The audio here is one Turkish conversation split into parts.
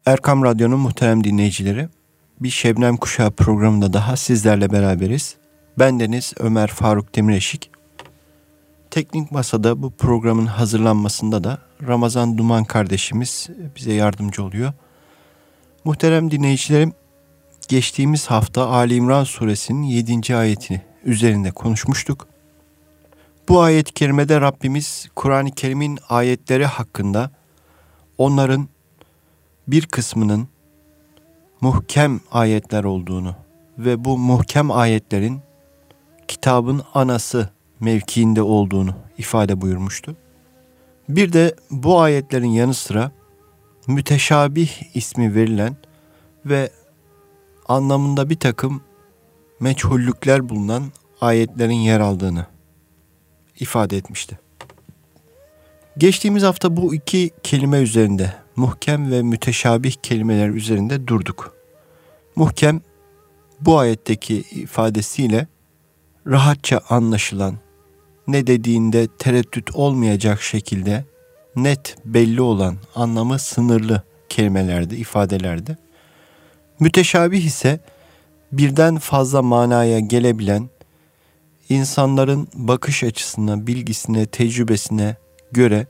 Erkam Radyo'nun muhterem dinleyicileri, bir Şebnem Kuşağı programında daha sizlerle beraberiz. Bendeniz Ömer Faruk Demireshik. Teknik Masa'da bu programın hazırlanmasında da Ramazan Duman kardeşimiz bize yardımcı oluyor. Muhterem dinleyicilerim, geçtiğimiz hafta Ali İmran suresinin 7. ayetini üzerinde konuşmuştuk. Bu ayet-i kerimede Rabbimiz Kur'an-ı Kerim'in ayetleri hakkında onların bir kısmının muhkem ayetler olduğunu ve bu muhkem ayetlerin kitabın anası mevkiinde olduğunu ifade buyurmuştu. Bir de bu ayetlerin yanı sıra müteşabih ismi verilen ve anlamında bir takım meçhullükler bulunan ayetlerin yer aldığını ifade etmişti. Geçtiğimiz hafta bu iki kelime üzerinde, muhkem ve müteşabih kelimeler üzerinde durduk. Muhkem, bu ayetteki ifadesiyle rahatça anlaşılan, ne dediğinde tereddüt olmayacak şekilde net belli olan, anlamı sınırlı kelimelerdi, ifadelerdi. Müteşabih ise birden fazla manaya gelebilen, insanların bakış açısına, bilgisine, tecrübesine göre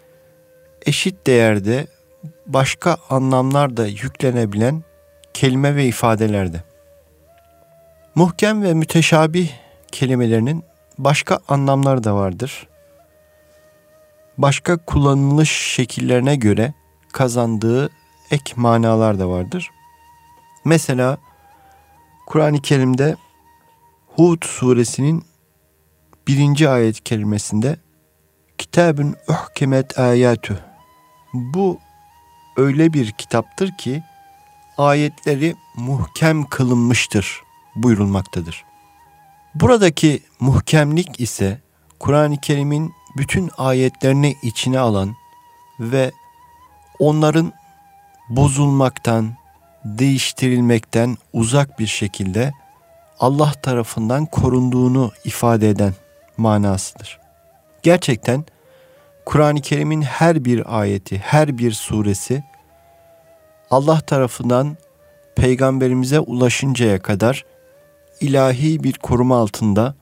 eşit değerde başka anlamlar da yüklenebilen kelime ve ifadelerdi. Muhkem ve müteşabih kelimelerinin başka anlamları da vardır. Başka kullanılış şekillerine göre kazandığı ek manalar da vardır. Mesela Kur'an-ı Kerim'de Hud suresinin 1. ayet-i kerimesinde Kitabun uhkimet ayatü. Bu öyle bir kitaptır ki ayetleri muhkem kılınmıştır buyurulmaktadır. Buradaki muhkemlik ise Kur'an-ı Kerim'in bütün ayetlerini içine alan ve onların bozulmaktan, değiştirilmekten uzak bir şekilde Allah tarafından korunduğunu ifade eden manasıdır. Gerçekten Kur'an-ı Kerim'in her bir ayeti, her bir suresi Allah tarafından peygamberimize ulaşıncaya kadar ilahi bir koruma altında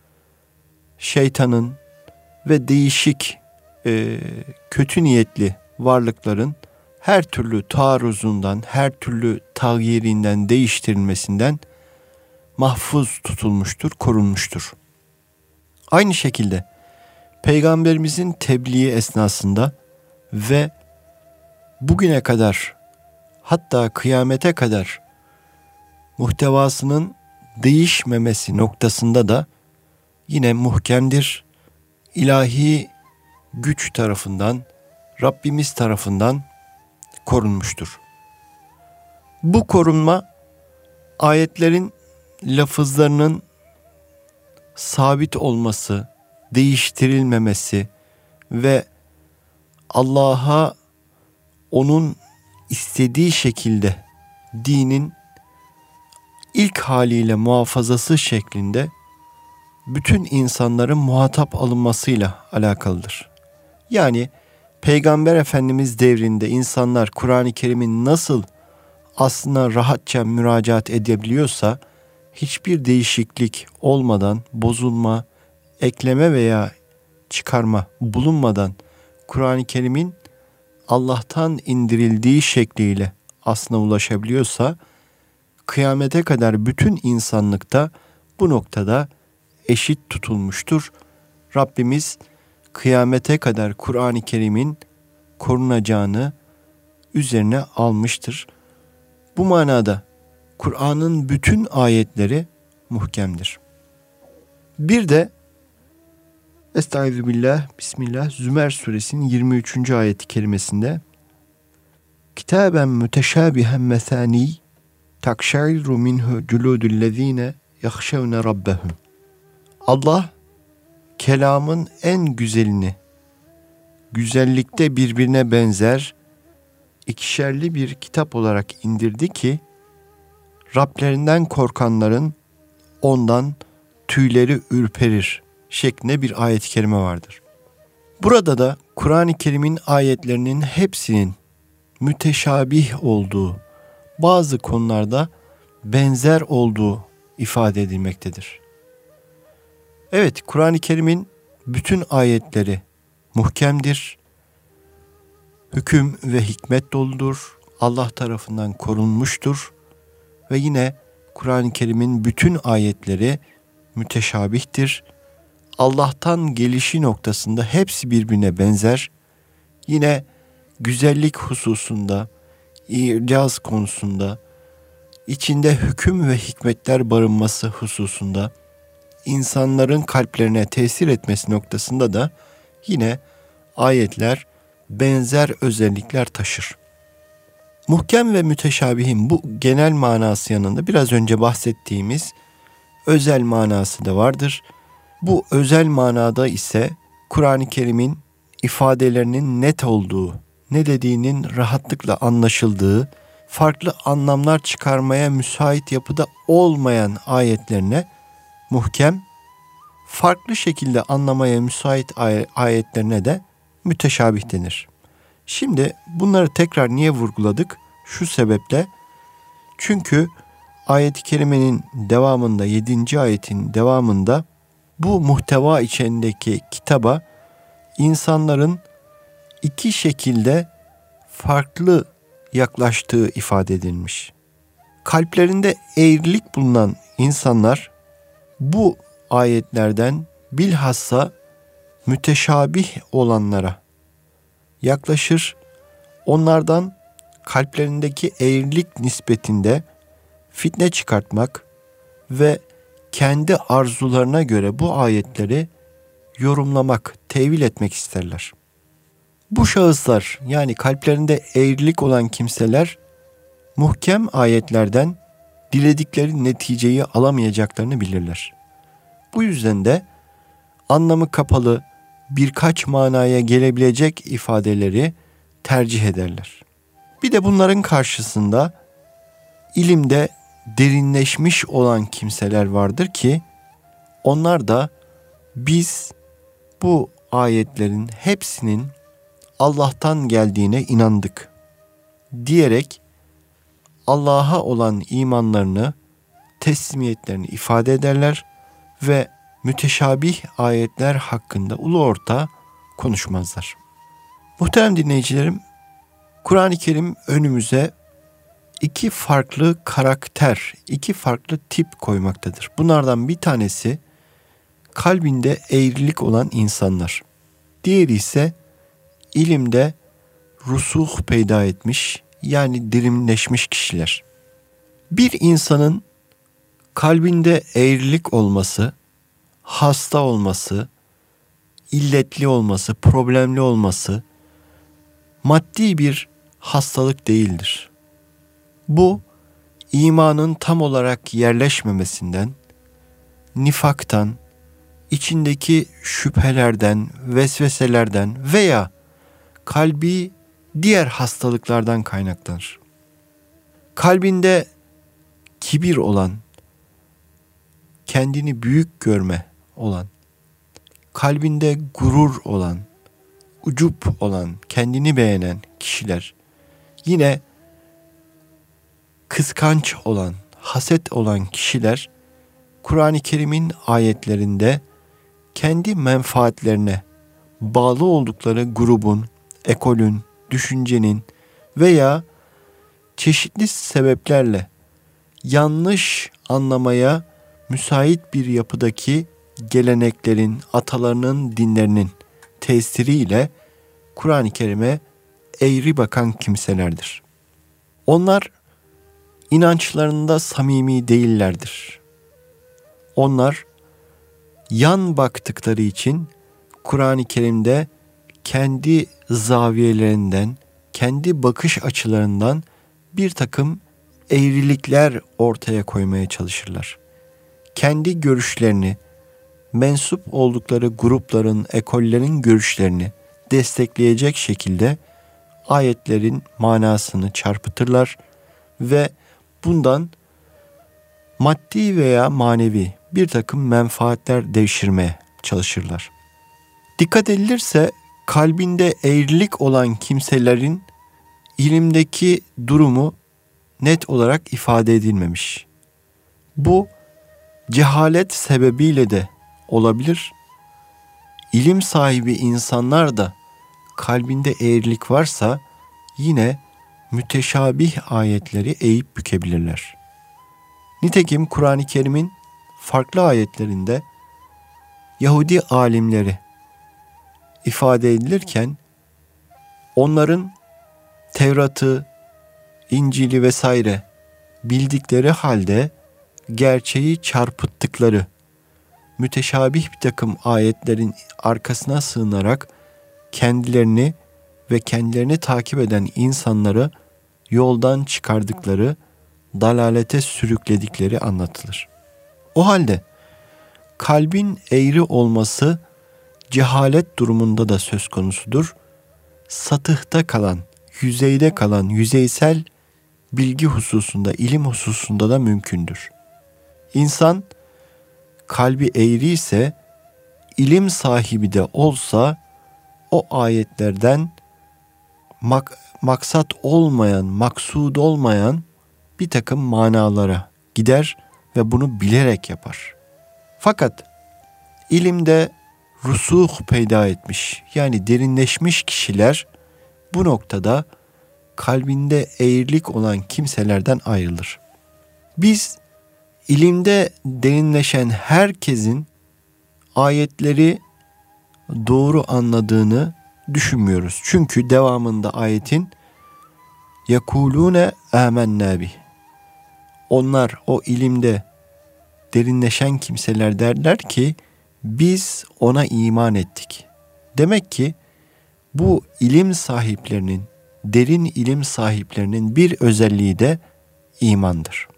şeytanın ve değişik kötü niyetli varlıkların her türlü taarruzundan, her türlü tağyirinden, değiştirilmesinden mahfuz tutulmuştur, korunmuştur. Aynı şekilde Peygamberimizin tebliği esnasında ve bugüne kadar, hatta kıyamete kadar muhtevasının değişmemesi noktasında da yine muhkemdir. İlahi güç tarafından, Rabbimiz tarafından korunmuştur. Bu korunma ayetlerin lafızlarının sabit olması, değiştirilmemesi ve Allah'a onun istediği şekilde dinin ilk haliyle muhafazası şeklinde bütün insanların muhatap alınmasıyla alakalıdır. Yani Peygamber Efendimiz devrinde insanlar Kur'an-ı Kerim'in nasıl aslında rahatça müracaat edebiliyorsa, hiçbir değişiklik olmadan, bozulma, ekleme veya çıkarma bulunmadan Kur'an-ı Kerim'in Allah'tan indirildiği şekliyle aslına ulaşabiliyorsa, kıyamete kadar bütün insanlıkta bu noktada eşit tutulmuştur. Rabbimiz kıyamete kadar Kur'an-ı Kerim'in korunacağını üzerine almıştır. Bu manada Kur'an'ın bütün ayetleri muhkemdir. Bir de Estağfirullah, Bismillah, Zümer suresinin 23. ayeti kerimesinde Kitaben müteşabihen mesani takşairu minhu culudüllezine yahşevne rabbehum. Allah kelamın en güzelini, güzellikte birbirine benzer ikişerli bir kitap olarak indirdi ki Rablerinden korkanların ondan tüyleri ürperir şeklinde bir ayet-i kerime vardır. Burada da Kur'an-ı Kerim'in ayetlerinin hepsinin müteşabih olduğu, bazı konularda benzer olduğu ifade edilmektedir. Evet, Kur'an-ı Kerim'in bütün ayetleri muhkemdir, hüküm ve hikmet doludur, Allah tarafından korunmuştur ve yine Kur'an-ı Kerim'in bütün ayetleri müteşabihtir. Allah'tan gelişi noktasında hepsi birbirine benzer. Yine güzellik hususunda, icaz konusunda, içinde hüküm ve hikmetler barınması hususunda, insanların kalplerine tesir etmesi noktasında da yine ayetler benzer özellikler taşır. Muhkem ve müteşabihin bu genel manası yanında biraz önce bahsettiğimiz özel manası da vardır. Bu özel manada ise Kur'an-ı Kerim'in ifadelerinin net olduğu, ne dediğinin rahatlıkla anlaşıldığı, farklı anlamlar çıkarmaya müsait yapıda olmayan ayetlerine muhkem, farklı şekilde anlamaya müsait ayetlerine de müteşabih denir. Şimdi bunları tekrar niye vurguladık? Şu sebeple, çünkü ayet-i kerimenin devamında, 7. ayetin devamında bu muhteva içindeki kitaba insanların iki şekilde farklı yaklaştığı ifade edilmiş. Kalplerinde eğrilik bulunan insanlar bu ayetlerden bilhassa müteşabih olanlara yaklaşır, onlardan kalplerindeki eğrilik nispetinde fitne çıkartmak ve kendi arzularına göre bu ayetleri yorumlamak, tevil etmek isterler. Bu şahıslar, yani kalplerinde eğrilik olan kimseler, muhkem ayetlerden diledikleri neticeyi alamayacaklarını bilirler. Bu yüzden de anlamı kapalı, birkaç manaya gelebilecek ifadeleri tercih ederler. Bir de bunların karşısında ilimde derinleşmiş olan kimseler vardır ki onlar da biz bu ayetlerin hepsinin Allah'tan geldiğine inandık diyerek Allah'a olan imanlarını, teslimiyetlerini ifade ederler ve müteşabih ayetler hakkında ulu orta konuşmazlar. Muhterem dinleyicilerim, Kur'an-ı Kerim önümüze iki farklı karakter, iki farklı tip koymaktadır. Bunlardan bir tanesi kalbinde eğrilik olan insanlar. Diğeri ise ilimde rusuh peyda etmiş, yani derinleşmiş kişiler. Bir insanın kalbinde eğrilik olması, hasta olması, illetli olması, problemli olması maddi bir hastalık değildir. Bu, imanın tam olarak yerleşmemesinden, nifaktan, içindeki şüphelerden, vesveselerden veya kalbi diğer hastalıklardan kaynaklanır. Kalbinde kibir olan, kendini büyük görme olan, kalbinde gurur olan, ucup olan, kendini beğenen kişiler, yine kıskanç olan, haset olan kişiler, Kur'an-ı Kerim'in ayetlerinde kendi menfaatlerine bağlı oldukları grubun, ekolün, düşüncenin veya çeşitli sebeplerle yanlış anlamaya müsait bir yapıdaki geleneklerin, atalarının, dinlerinin tesiriyle Kur'an-ı Kerim'e eğri bakan kimselerdir. Onlar inançlarında samimi değillerdir. Onlar yan baktıkları için Kur'an-ı Kerim'de kendi zaviyelerinden, kendi bakış açılarından bir takım eğrilikler ortaya koymaya çalışırlar. Kendi görüşlerini, mensup oldukları grupların, ekollerin görüşlerini destekleyecek şekilde ayetlerin manasını çarpıtırlar ve bundan maddi veya manevi bir takım menfaatler devşirmeye çalışırlar. Dikkat edilirse kalbinde eğrilik olan kimselerin ilimdeki durumu net olarak ifade edilmemiş. Bu cehalet sebebiyle de olabilir. İlim sahibi insanlar da kalbinde eğrilik varsa yine müteşabih ayetleri eğip bükebilirler. Nitekim Kur'an-ı Kerim'in farklı ayetlerinde Yahudi alimleri ifade edilirken onların Tevrat'ı, İncil'i vesaire bildikleri halde gerçeği çarpıttıkları, müteşabih bir takım ayetlerin arkasına sığınarak kendilerini ve kendilerini takip eden insanları yoldan çıkardıkları, dalalete sürükledikleri anlatılır. O halde kalbin eğri olması cehalet durumunda da söz konusudur. Satıhta kalan, yüzeyde kalan, yüzeysel bilgi hususunda, ilim hususunda da mümkündür. İnsan kalbi eğri ise, ilim sahibi de olsa o ayetlerden maksat olmayan, maksud olmayan bir takım manalara gider ve bunu bilerek yapar. Fakat ilimde rusuh peyda etmiş, yani derinleşmiş kişiler bu noktada kalbinde eğrilik olan kimselerden ayrılır. Biz ilimde derinleşen herkesin ayetleri doğru anladığını düşünmüyoruz. Çünkü devamında ayetin يَكُولُونَ آمَنَّا بِهِ, onlar o ilimde derinleşen kimseler derler ki biz ona iman ettik. Demek ki bu ilim sahiplerinin, derin ilim sahiplerinin bir özelliği de imandır.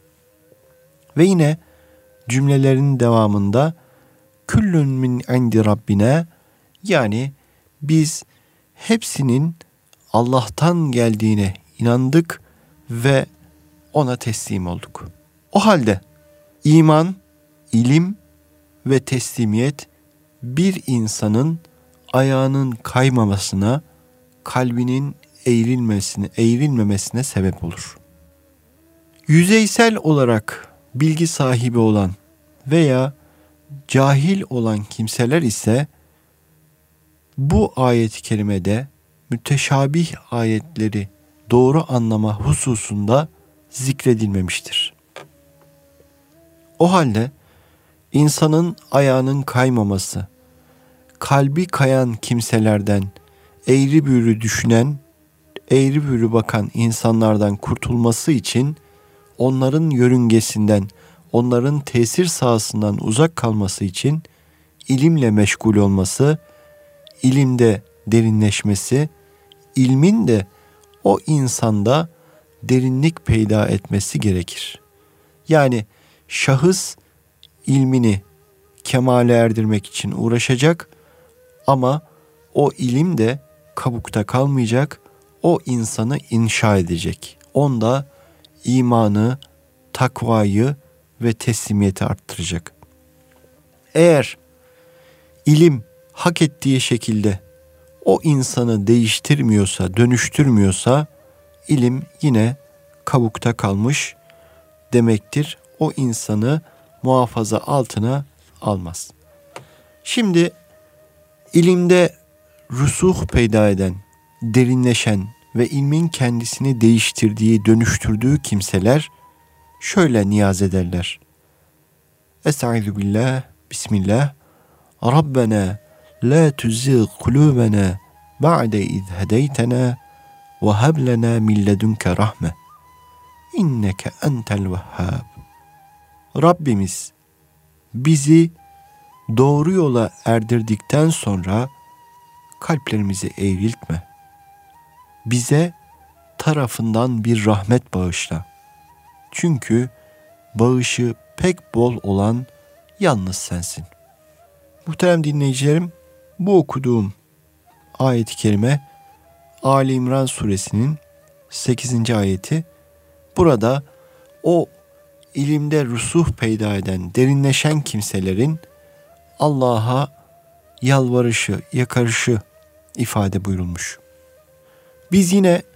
Ve yine cümlelerin devamında küllün min indi rabbina, yani biz hepsinin Allah'tan geldiğine inandık ve ona teslim olduk. O halde iman, ilim ve teslimiyet bir insanın ayağının kaymamasına, kalbinin eğrilmemesine sebep olur. Yüzeysel olarak bilgi sahibi olan veya cahil olan kimseler ise bu ayet-i kerimede müteşabih ayetleri doğru anlama hususunda zikredilmemiştir. O halde insanın ayağının kaymaması, kalbi kayan kimselerden, eğri büğrü düşünen, eğri büğrü bakan insanlardan kurtulması için onların yörüngesinden, onların tesir sahasından uzak kalması için ilimle meşgul olması, ilimde derinleşmesi, ilmin de o insanda derinlik peyda etmesi gerekir. Yani şahıs ilmini kemale erdirmek için uğraşacak ama o ilim de kabukta kalmayacak, o insanı inşa edecek. Onda imanı, takvayı ve teslimiyeti arttıracak. Eğer ilim hak ettiği şekilde o insanı değiştirmiyorsa, dönüştürmüyorsa ilim yine kabukta kalmış demektir. O insanı muhafaza altına almaz. Şimdi ilimde rusuh peyda eden, derinleşen ve ilmin kendisini değiştirdiği, dönüştürdüğü kimseler şöyle niyaz ederler. Estaizu billah, bismillah. Rabbena la tuzigh kulubena ba'de iz hedeytena ve hab lena min ledunke rahme. İnneke entel vehhab. Rabbimiz bizi doğru yola erdirdikten sonra kalplerimizi eğriltme. Bize tarafından bir rahmet bağışla. Çünkü bağışı pek bol olan yalnız sensin. Muhterem dinleyicilerim, bu okuduğum ayet-i kerime Ali İmran suresinin 8. ayeti. Burada o ilimde rusuh peyda eden, derinleşen kimselerin Allah'a yalvarışı, yakarışı ifade buyurulmuş. Biz yine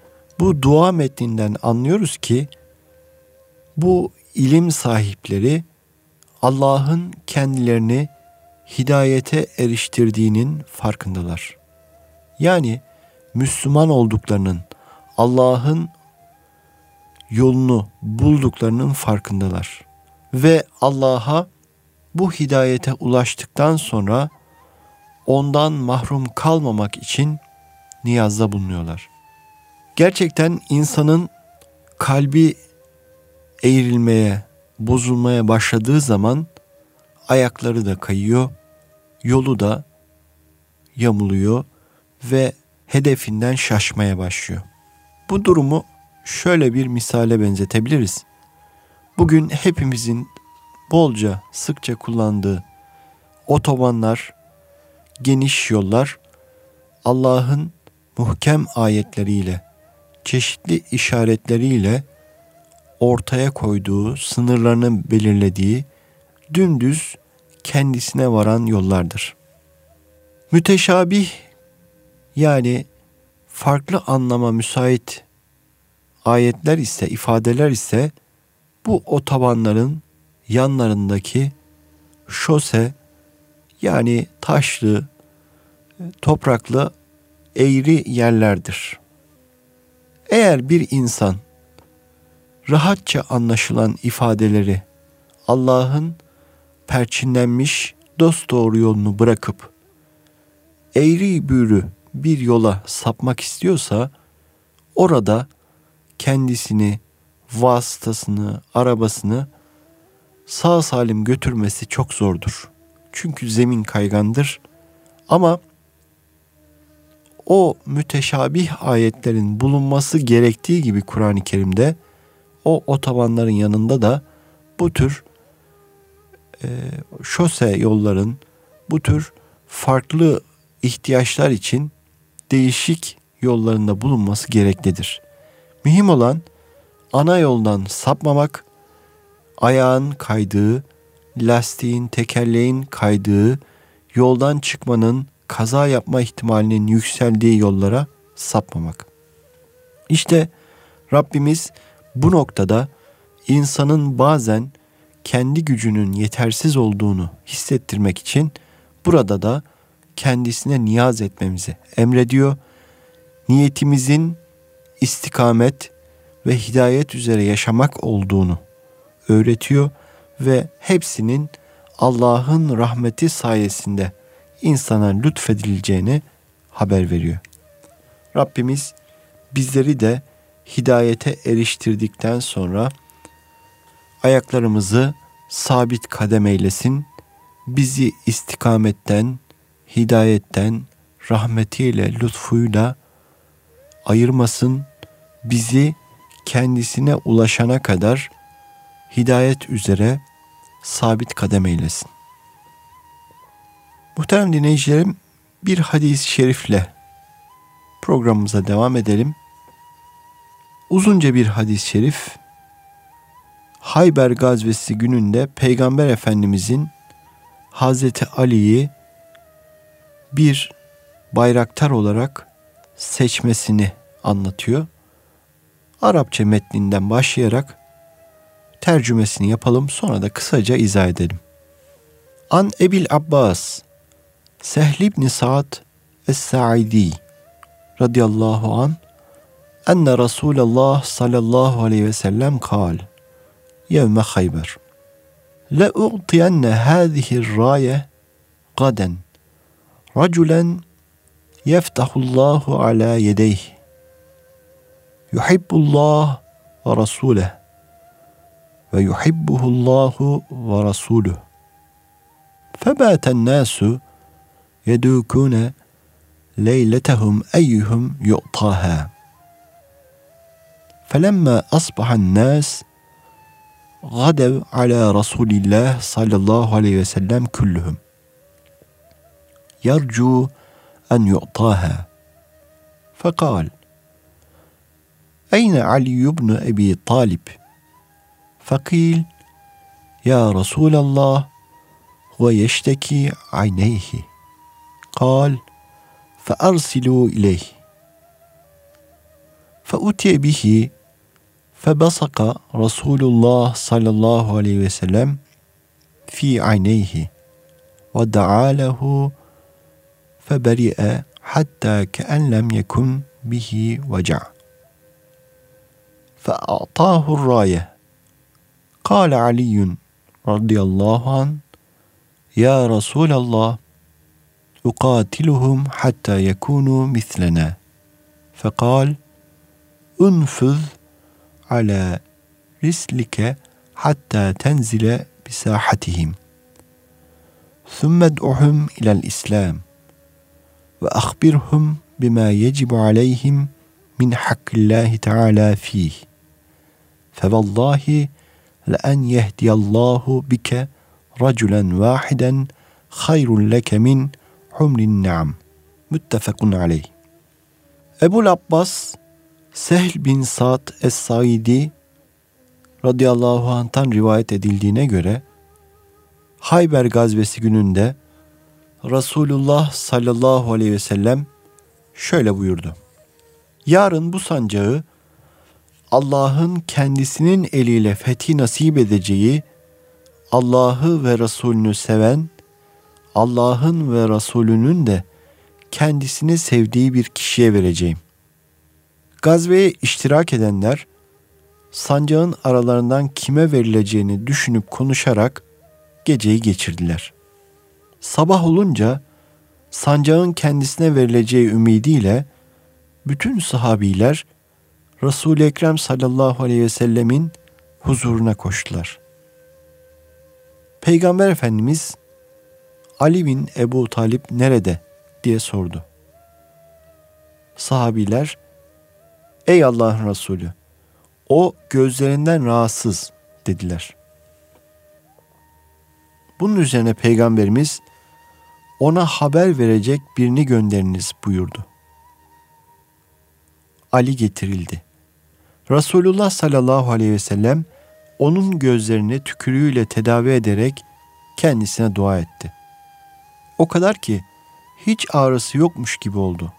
Bu dua metninden anlıyoruz ki bu ilim sahipleri Allah'ın kendilerini hidayete eriştirdiğinin farkındalar. Yani Müslüman olduklarının, Allah'ın yolunu bulduklarının farkındalar. Ve Allah'a bu hidayete ulaştıktan sonra ondan mahrum kalmamak için niyazda bulunuyorlar. Gerçekten insanın kalbi eğrilmeye, bozulmaya başladığı zaman ayakları da kayıyor, yolu da yamuluyor ve hedefinden şaşmaya başlıyor. Bu durumu şöyle bir misale benzetebiliriz. Bugün hepimizin bolca, sıkça kullandığı otobanlar, geniş yollar Allah'ın muhkem ayetleriyle, çeşitli işaretleriyle ortaya koyduğu, sınırlarını belirlediği dümdüz kendisine varan yollardır. Müteşabih, yani farklı anlama müsait ayetler ise, ifadeler ise bu otobanların yanlarındaki şose, yani taşlı, topraklı, eğri yerlerdir. Eğer bir insan rahatça anlaşılan ifadeleri Allah'ın perçinlenmiş dosdoğru yolunu bırakıp eğri büğrü bir yola sapmak istiyorsa orada kendisini, vasıtasını, arabasını sağ salim götürmesi çok zordur. Çünkü zemin kaygandır. Ama o müteşabih ayetlerin bulunması gerektiği gibi Kur'an-ı Kerim'de o otobanların yanında da bu tür şose yolların, bu tür farklı ihtiyaçlar için değişik yollarında bulunması gereklidir. Mühim olan ana yoldan sapmamak, ayağın kaydığı, lastiğin, tekerleğin kaydığı, yoldan çıkmanın, kaza yapma ihtimalinin yükseldiği yollara sapmamak. İşte Rabbimiz bu noktada insanın bazen kendi gücünün yetersiz olduğunu hissettirmek için burada da kendisine niyaz etmemizi emrediyor. Niyetimizin istikamet ve hidayet üzere yaşamak olduğunu öğretiyor ve hepsinin Allah'ın rahmeti sayesinde insana lütfedileceğini haber veriyor. Rabbimiz bizleri de hidayete eriştirdikten sonra ayaklarımızı sabit kadem eylesin, bizi istikametten, hidayetten, rahmetiyle, lütfuyla ayırmasın, bizi kendisine ulaşana kadar hidayet üzere sabit kadem eylesin. Muhterem dinleyicilerim, bir hadis-i şerifle programımıza devam edelim. Uzunca bir hadis-i şerif, Hayber gazvesi gününde Peygamber Efendimizin Hazreti Ali'yi bir bayraktar olarak seçmesini anlatıyor. Arapça metninden başlayarak tercümesini yapalım, sonra da kısaca izah edelim. An Ebil Abbas Sehl ibn Sa'd Es-Sa'idi radıyallahu an enne Resulullah sallallahu aleyhi ve sellem kal yevme Hayber لأعطين هذه الراية غدا رجلا يفتح الله على يديه يحب الله ورسوله ويحبه الله ورسوله فبات الناس يدوكون ليلتهم أيهم يؤطاها فلما أصبح الناس غدوا على رسول الله صلى الله عليه وسلم كلهم يرجو أن يعطاها فقال أين علي بن أبي طالب فقيل يا رسول الله هو يشتكي عينيه قال فأرسلوا إليه فَأُتِيَ بِهِ فَبَصَقَ رَسُولُ اللّٰهِ sallallahu aleyhi ve sellem فِي عَيْنَيْهِ وَدَعَا لَهُ فَبَرِئَ حَتَّى كَأَنْ لَمْ يَكُنْ بِهِ وَجَعَ فَأَعْطَاهُ الرَّايَةَ قَالَ عَلِيٌّ رَضِيَ اللّٰهُ عَنْهُ يَا رَسُولَ اللّٰهِ أُقَاتِلُهُمْ حَتَّى يَكُونُوا مِثْلَنَا فَقَالَ اُنْفُذْ عَلَى رِسْلِكَ حَتَّى تَنْزِلَ بِسَاحَتِهِمْ ثُمَّ ادْعُهُمْ إِلَى الْإِسْلَامِ وَأَخْبِرْهُمْ بِمَا يَجِبُ عَلَيْهِمْ مِنْ حَقِّ اللّٰهِ تَعَالَى فِيهِ فَوَاللّٰهِ لَأَنْ يَهْدِيَ اللّٰهُ بِكَ رَجُلًا وَاحِدًا خَيْرٌ لَكَ مِنْ حُمْرِ النَّعَمِ Müttefekun aleyh. Ebul Abbas Sehl bin Sa'd Es-Saidi radıyallahu anh'tan rivayet edildiğine göre Hayber gazvesi gününde Resulullah sallallahu aleyhi ve sellem şöyle buyurdu. Yarın bu sancağı Allah'ın kendisinin eliyle fethi nasip edeceği, Allah'ı ve Resulünü seven, Allah'ın ve Resulünün de kendisini sevdiği bir kişiye vereceğim. Gazveye iştirak edenler, sancağın aralarından kime verileceğini düşünüp konuşarak geceyi geçirdiler. Sabah olunca sancağın kendisine verileceği ümidiyle bütün sahabiler Resul-i Ekrem sallallahu aleyhi ve sellemin huzuruna koştular. Peygamber Efendimiz Ali bin Ebu Talip nerede diye sordu. Sahabiler, ey Allah'ın Resulü, o gözlerinden rahatsız dediler. Bunun üzerine Peygamberimiz ona haber verecek birini gönderiniz buyurdu. Ali getirildi. Resulullah sallallahu aleyhi ve sellem onun gözlerini tükürüğüyle tedavi ederek kendisine dua etti. O kadar ki hiç ağrısı yokmuş gibi oldu.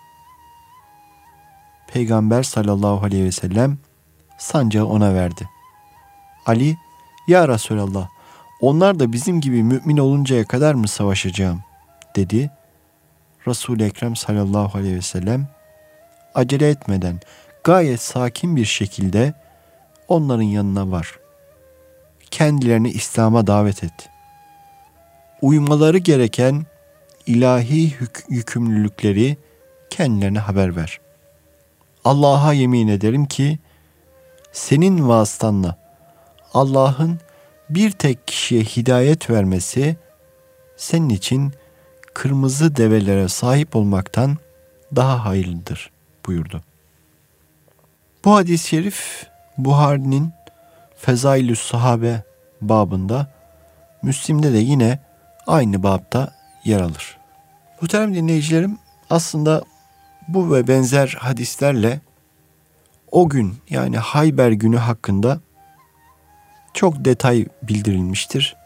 Peygamber sallallahu aleyhi ve sellem sancağı ona verdi. Ali, ya Resulallah, onlar da bizim gibi mümin oluncaya kadar mı savaşacağım dedi. Resul-i Ekrem sallallahu aleyhi ve sellem acele etmeden gayet sakin bir şekilde onların yanına var. Kendilerini İslam'a davet et. Uymaları gereken ilahi yükümlülükleri kendilerine haber ver. Allah'a yemin ederim ki senin vasıtanla Allah'ın bir tek kişiye hidayet vermesi senin için kırmızı develere sahip olmaktan daha hayırlıdır buyurdu. Bu hadis-i şerif Buhari'nin Fezailü's Sahabe babında, Müslim'de de yine aynı babta yer alır. Muhterem dinleyicilerim, aslında bu ve benzer hadislerle o gün, yani Hayber günü hakkında çok detay bildirilmiştir.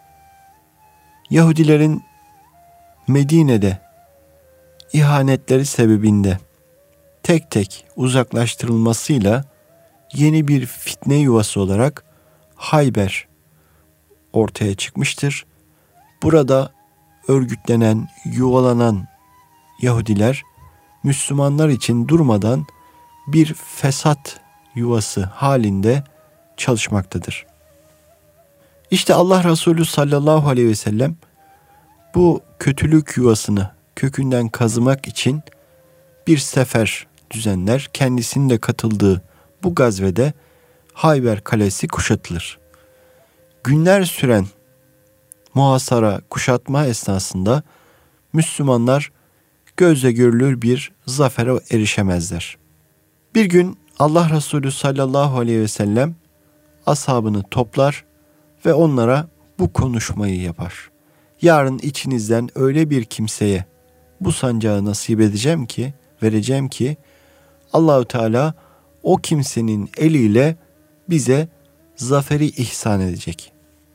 Yahudilerin Medine'de ihanetleri sebebinde tek tek uzaklaştırılmasıyla yeni bir fitne yuvası olarak Hayber ortaya çıkmıştır. Burada örgütlenen, yuvalanan Yahudiler Müslümanlar için durmadan bir fesat yuvası halinde çalışmaktadır. İşte Allah Resulü sallallahu aleyhi ve sellem bu kötülük yuvasını kökünden kazımak için bir sefer düzenler. Kendisinin de katıldığı bu gazvede Hayber Kalesi kuşatılır. Günler süren muhasara, kuşatma esnasında Müslümanlar gözle görülür bir zafere erişemezler. Bir gün Allah Resulü sallallahu aleyhi ve sellem ashabını toplar ve onlara bu konuşmayı yapar. Yarın içinizden öyle bir kimseye bu sancağı nasip vereceğim ki Allahu Teala o kimsenin eliyle bize zaferi ihsan edecek.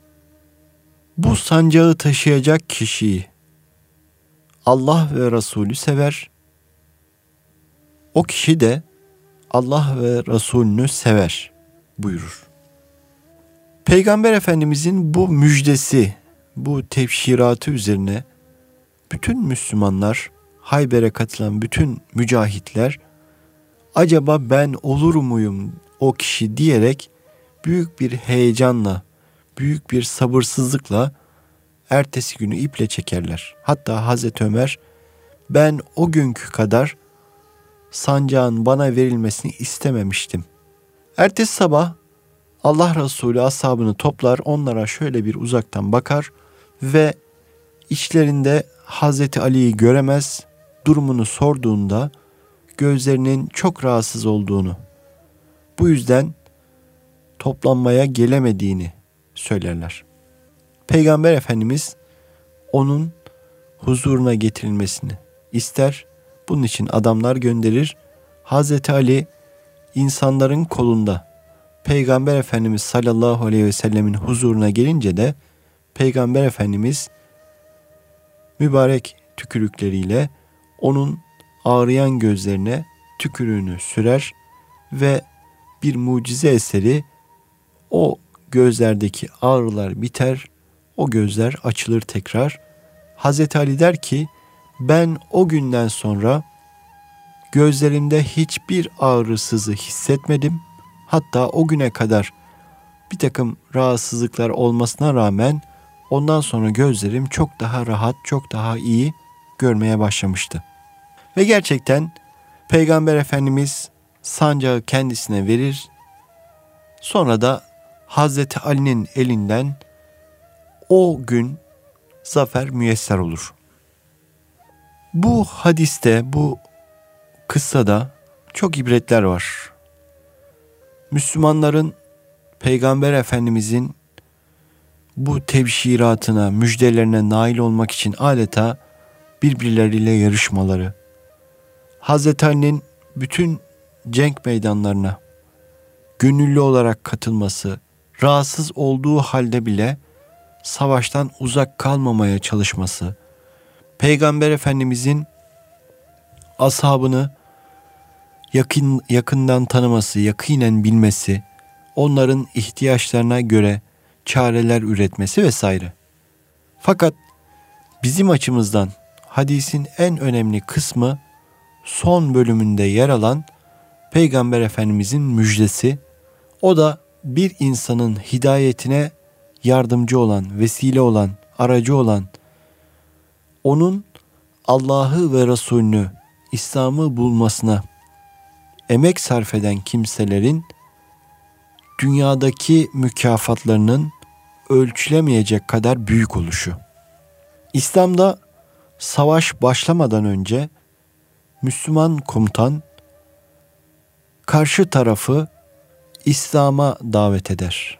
Bu sancağı taşıyacak kişiyi Allah ve Resulü sever. O kişi de Allah ve Resulünü sever buyurur. Peygamber Efendimizin bu müjdesi, bu tebşiratı üzerine bütün Müslümanlar, Hayber'e katılan bütün mücahitler, acaba ben olur muyum o kişi diyerek büyük bir heyecanla, büyük bir sabırsızlıkla ertesi günü iple çekerler. Hatta Hazreti Ömer, ben o günkü kadar sancağın bana verilmesini istememiştim. Ertesi sabah Allah Resulü ashabını toplar, onlara şöyle bir uzaktan bakar ve içlerinde Hazreti Ali'yi göremez, durumunu sorduğunda gözlerinin çok rahatsız olduğunu, bu yüzden toplanmaya gelemediğini söylerler. Peygamber Efendimiz onun huzuruna getirilmesini ister. Bunun için adamlar gönderir. Hazreti Ali insanların kolunda Peygamber Efendimiz sallallahu aleyhi ve sellemin huzuruna gelince de Peygamber Efendimiz mübarek tükürükleriyle onun ağrıyan gözlerine tükürüğünü sürer ve bir mucize eseri o gözlerdeki ağrılar biter, o gözler açılır tekrar. Hazreti Ali der ki, ben o günden sonra gözlerimde hiçbir ağrı sızı hissetmedim. Hatta o güne kadar bir takım rahatsızlıklar olmasına rağmen ondan sonra gözlerim çok daha rahat, çok daha iyi görmeye başlamıştı. Ve gerçekten Peygamber Efendimiz sancağı kendisine verir. Sonra da Hazreti Ali'nin elinden o gün zafer müyesser olur. Bu hadiste, bu kıssada çok ibretler var. Müslümanların Peygamber Efendimizin bu tebşiratına, müjdelerine nail olmak için adeta birbirleriyle yarışmaları, Hazreti Ali'nin bütün cenk meydanlarına gönüllü olarak katılması, rahatsız olduğu halde bile savaştan uzak kalmamaya çalışması, Peygamber Efendimizin ashabını yakından tanıması, yakinen bilmesi, onların ihtiyaçlarına göre çareler üretmesi vesaire. Fakat bizim açımızdan hadisin en önemli kısmı son bölümünde yer alan Peygamber Efendimizin müjdesi. O da bir insanın hidayetine yardımcı olan, vesile olan, aracı olan, onun Allah'ı ve Resulünü, İslam'ı bulmasına emek sarf eden kimselerin dünyadaki mükafatlarının ölçülemeyecek kadar büyük oluşu. İslam'da savaş başlamadan önce Müslüman komutan karşı tarafı İslam'a davet eder.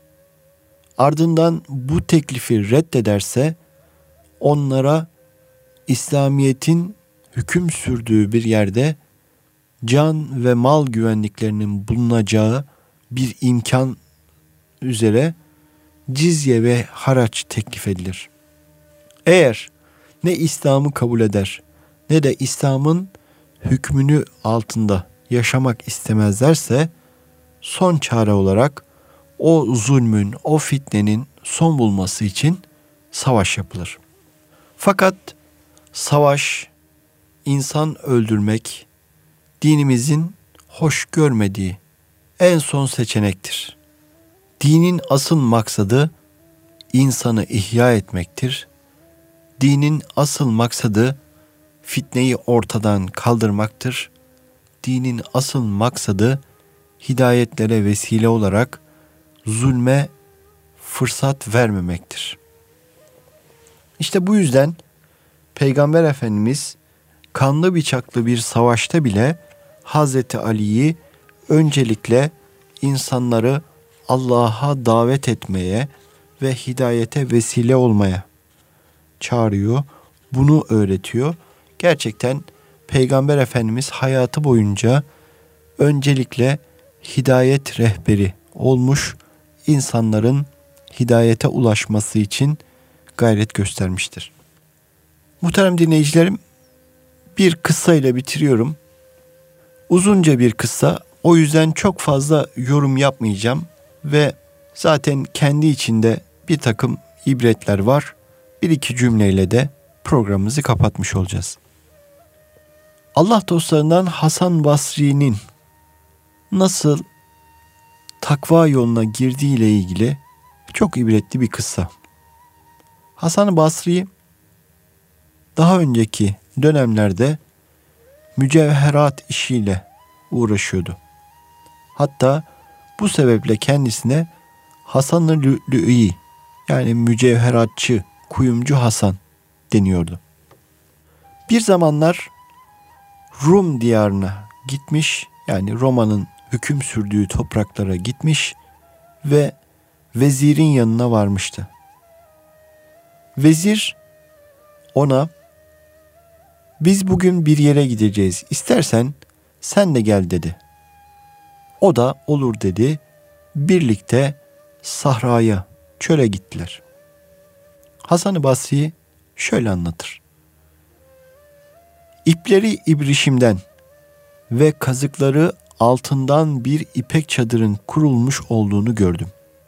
Ardından bu teklifi reddederse onlara İslamiyet'in hüküm sürdüğü bir yerde can ve mal güvenliklerinin bulunacağı bir imkan üzere cizye ve haraç teklif edilir. Eğer ne İslam'ı kabul eder ne de İslam'ın hükmünü altında yaşamak istemezlerse son çare olarak o zulmün, o fitnenin son bulması için savaş yapılır. Fakat savaş, insan öldürmek dinimizin hoş görmediği en son seçenektir. Dinin asıl maksadı insanı ihya etmektir. Dinin asıl maksadı fitneyi ortadan kaldırmaktır. Dinin asıl maksadı hidayetlere vesile olarak zulme fırsat vermemektir. İşte bu yüzden Peygamber Efendimiz kanlı bıçaklı bir savaşta bile Hazreti Ali'yi öncelikle insanları Allah'a davet etmeye ve hidayete vesile olmaya çağırıyor. Bunu öğretiyor. Gerçekten Peygamber Efendimiz hayatı boyunca öncelikle hidayet rehberi olmuş, insanların hidayete ulaşması için gayret göstermiştir. Muhterem dinleyicilerim, bir kıssayla bitiriyorum. Uzunca bir kıssa, o yüzden çok fazla yorum yapmayacağım ve zaten kendi içinde bir takım ibretler var. Bir iki cümleyle de programımızı kapatmış olacağız. Allah dostlarından Hasan Basri'nin nasıl takva yoluna girdiği ile ilgili çok ibretli bir kıssa. Hasan Basri daha önceki dönemlerde mücevherat işiyle uğraşıyordu. Hatta bu sebeple kendisine Hasan-ı Lü'lü'i, yani mücevheratçı, kuyumcu Hasan deniyordu. Bir zamanlar Rum diyarına gitmiş, yani Roma'nın hüküm sürdüğü topraklara gitmiş ve vezirin yanına varmıştı. Vezir ona, "Biz bugün bir yere gideceğiz, İstersen sen de gel," dedi. O da olur dedi. Birlikte sahraya, çöle gittiler. Hasan-ı Basri şöyle anlatır. İpleri ibrişimden ve kazıkları altından bir ipek çadırın kurulmuş olduğunu gördüm.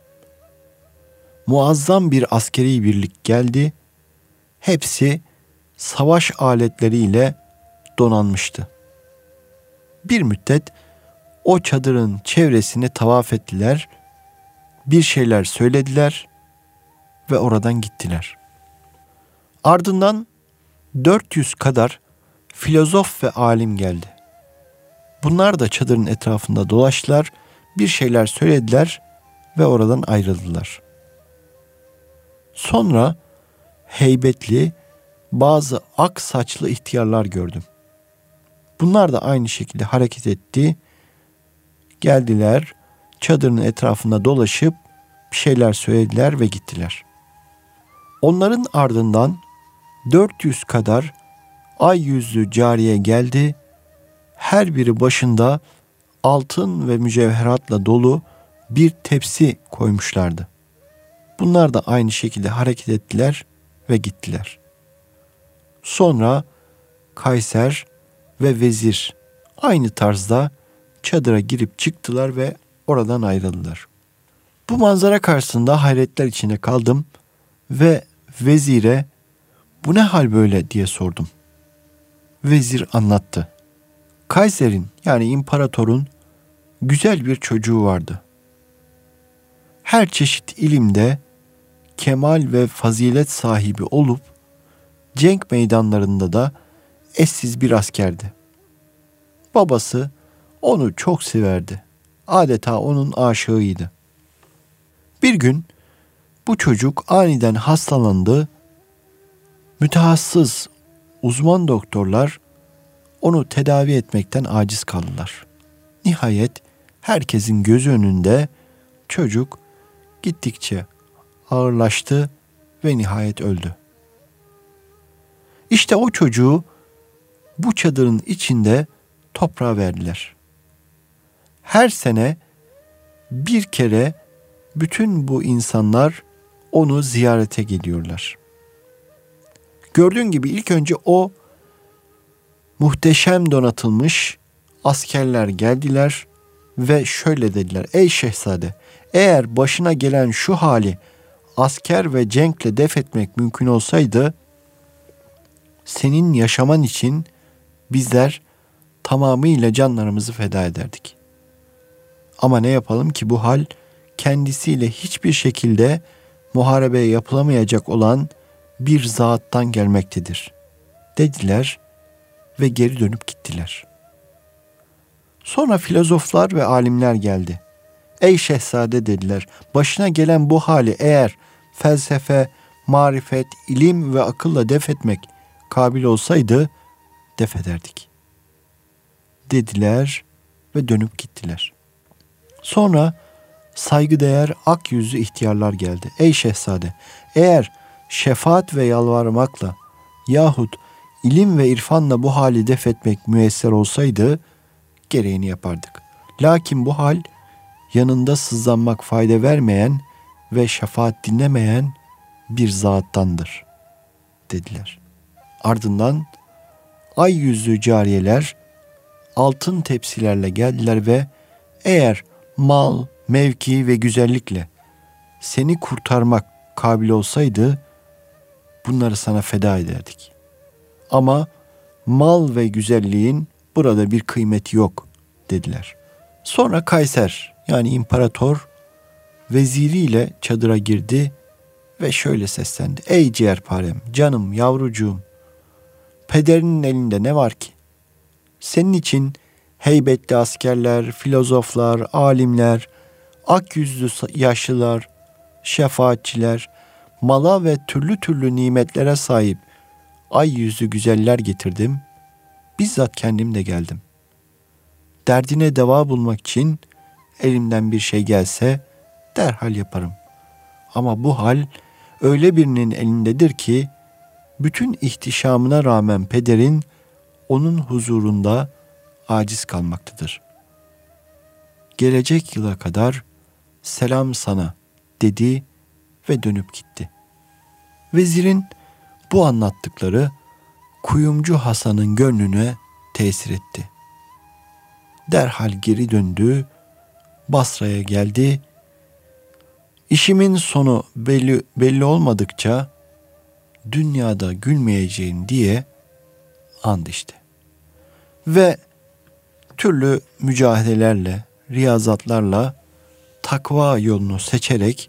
Muazzam bir askeri birlik geldi. Hepsi savaş aletleriyle donanmıştı. Bir müddet o çadırın çevresini tavaf ettiler, bir şeyler söylediler ve oradan gittiler. Ardından 400 kadar filozof ve alim geldi. Bunlar da çadırın etrafında dolaştılar, bir şeyler söylediler ve oradan ayrıldılar. Sonra heybetli bazı ak saçlı ihtiyarlar gördüm. Bunlar da aynı şekilde hareket etti. Geldiler, çadırın etrafında dolaşıp bir şeyler söylediler ve gittiler. Onların ardından 400 kadar ay yüzlü cariye geldi. Her biri başında altın ve mücevheratla dolu bir tepsi koymuşlardı. Bunlar da aynı şekilde hareket ettiler ve gittiler. Sonra Kayser ve vezir aynı tarzda çadıra girip çıktılar ve oradan ayrıldılar. Bu manzara karşısında hayretler içinde kaldım ve vezire "Bu ne hal böyle?" diye sordum. Vezir anlattı. Kayser'in, yani imparatorun güzel bir çocuğu vardı. Her çeşit ilimde kemal ve fazilet sahibi olup cenk meydanlarında da eşsiz bir askerdi. Babası onu çok severdi. Adeta onun aşığıydı. Bir gün bu çocuk aniden hastalandı. Mütehassıs uzman doktorlar onu tedavi etmekten aciz kaldılar. Nihayet herkesin gözü önünde çocuk gittikçe ağırlaştı ve nihayet öldü. İşte o çocuğu bu çadırın içinde toprağa verdiler. Her sene bir kere bütün bu insanlar onu ziyarete geliyorlar. Gördüğün gibi ilk önce o muhteşem donatılmış askerler geldiler ve şöyle dediler: "Ey şehzade, eğer başına gelen şu hali asker ve cenkle def etmek mümkün olsaydı, senin yaşaman için bizler tamamıyla canlarımızı feda ederdik. Ama ne yapalım ki bu hal kendisiyle hiçbir şekilde muharebeye yapılamayacak olan bir zattan gelmektedir," dediler ve geri dönüp gittiler. Sonra filozoflar ve alimler geldi. "Ey şehzade," dediler, "başına gelen bu hali eğer felsefe, marifet, ilim ve akılla def etmek kabil olsaydı def ederdik," dediler ve dönüp gittiler. Sonra saygıdeğer ak yüzlü ihtiyarlar geldi. "Ey şehzade, eğer şefaat ve yalvarmakla yahut ilim ve irfanla bu hali def etmek müyesser olsaydı gereğini yapardık. Lakin bu hal yanında sızlanmak fayda vermeyen ve şefaat dinlemeyen bir zattandır," dediler. Ardından ay yüzlü cariyeler altın tepsilerle geldiler ve eğer mal, mevki ve güzellikle seni kurtarmak kabil olsaydı bunları sana feda ederdik. Ama mal ve güzelliğin burada bir kıymeti yok dediler. Sonra Kayser yani imparator veziriyle çadıra girdi ve şöyle seslendi. Ey ciğerparem, canım, yavrucuğum, pederinin elinde ne var ki? Senin için heybetli askerler, filozoflar, alimler, ak yüzlü yaşlılar, şefaatçiler, mala ve türlü türlü nimetlere sahip ay yüzlü güzeller getirdim. Bizzat kendim de geldim. Derdine deva bulmak için elimden bir şey gelse derhal yaparım. Ama bu hal öyle birinin elindedir ki bütün ihtişamına rağmen pederin onun huzurunda aciz kalmaktadır. Gelecek yıla kadar selam sana dedi ve dönüp gitti. Vezirin bu anlattıkları kuyumcu Hasan'ın gönlüne tesir etti. Derhal geri döndü, Basra'ya geldi. İşimin sonu belli olmadıkça dünyada gülmeyeceğim diye and içti. Ve türlü mücadelelerle, riyazatlarla takva yolunu seçerek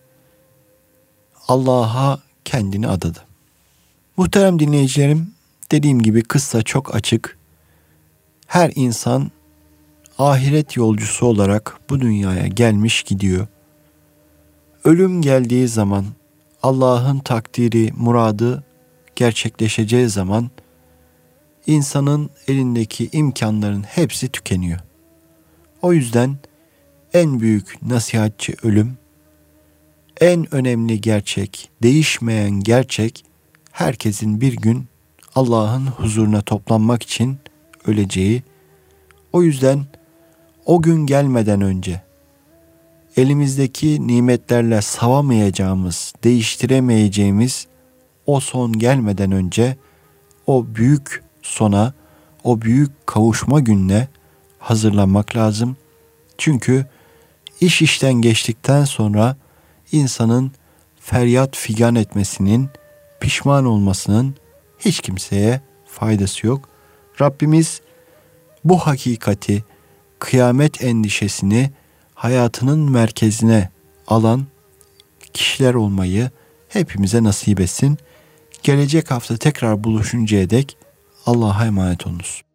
Allah'a kendini adadı. Muhterem dinleyicilerim, dediğim gibi kıssa çok açık. Her insan ahiret yolcusu olarak bu dünyaya gelmiş gidiyor. Ölüm geldiği zaman, Allah'ın takdiri, muradı gerçekleşeceği zaman insanın elindeki imkanların hepsi tükeniyor. O yüzden en büyük nasihatçi ölüm, en önemli gerçek, değişmeyen gerçek, herkesin bir gün Allah'ın huzuruna toplanmak için öleceği. O yüzden o gün gelmeden önce elimizdeki nimetlerle savamayacağımız, değiştiremeyeceğimiz o son gelmeden önce o büyük sona, o büyük kavuşma gününe hazırlanmak lazım. Çünkü iş işten geçtikten sonra insanın feryat figan etmesinin, pişman olmasının hiç kimseye faydası yok. Rabbimiz bu hakikati, kıyamet endişesini hayatının merkezine alan kişiler olmayı hepimize nasip etsin. Gelecek hafta tekrar buluşuncaya dek Allah'a emanet olunuz.